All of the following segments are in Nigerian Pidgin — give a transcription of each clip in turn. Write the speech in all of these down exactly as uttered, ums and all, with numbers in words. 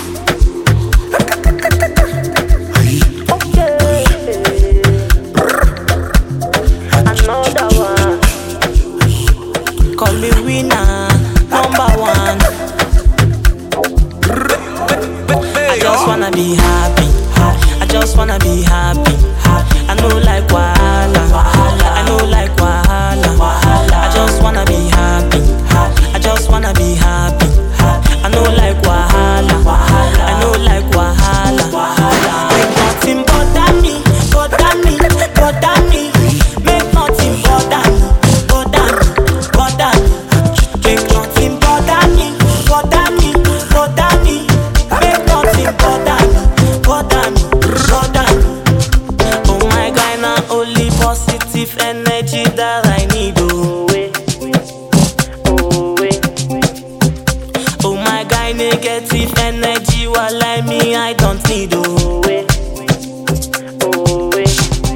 Call me winner, number one. I just wanna be happy. I just wanna be happy. I know like wahala. I know like wahala. I just wanna be happy. I just wanna be happy. I know like wahala. I know like wahala. Make nothing bother me, bother me, bother me. Make nothing bother me, bother me, bother me. Make nothing bother me, bother me, bother me. Make nothing bother me, bother me, bother me. Oh my God, now only positive energy that I need. Oh, eh. Oh, eh. Oh my God, negative energy, while like me, I don't need. Oh, eh. Oh, eh.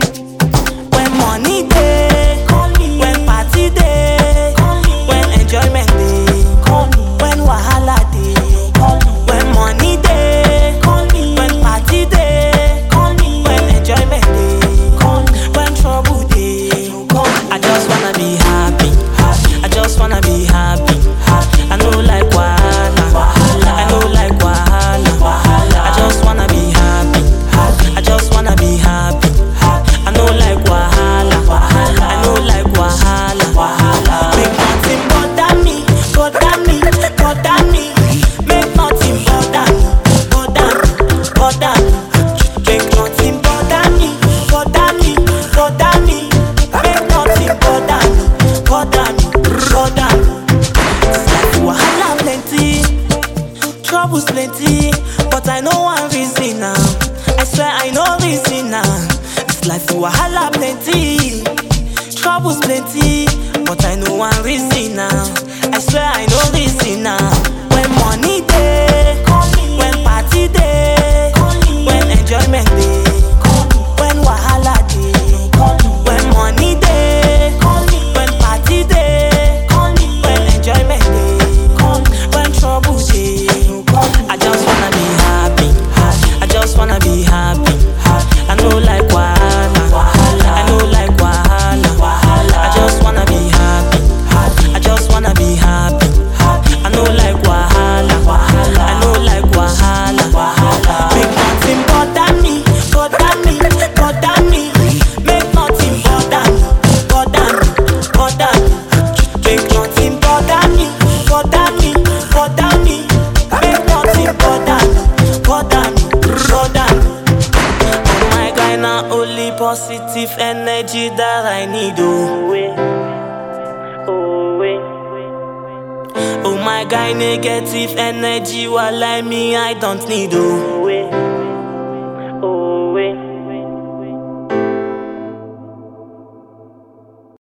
When money day, when party day, when enjoyment day, when wahala day, when money day, when party day, when enjoyment day, when trouble day. I just wanna be happy. I just wanna be happy. I know like wahala. I know like wahala. I just wanna be happy. I just wanna be happy. I know like wahala. I know like wahala. Make nothing bother me, bother me, bother me. Make nothing bother me, bother me, bother me. Make nothing bother me, bother me, bother me. Make nothing bother me, bother me, bother me. It's like wahala plenty, troubles plenty, but I know one reason now. I swear I know reason now. It's like wahala plenty, troubles plenty, but I know one reason now. I swear I know reason now. When money day, when party day, when enjoyment day, when wahala day, when money day, when party day, when enjoyment day, when trouble day. I just wanna be happy. I just wanna be happy. I know like wahala. I know like wahala. I just wanna be happy. I just wanna be happy. I know like wahala. I know like wahala. Make nothing bother me, bother me, bother me. Make nothing bother me, bother me, bother me. Make nothing bother me, bother me, bother me. Make nothing bother me, bother me, bother me. Oh my God, now only positive energy that I need. Oh, eh. Oh, eh. Oh my God, negative energy, while like me, I don't need. Oh, eh.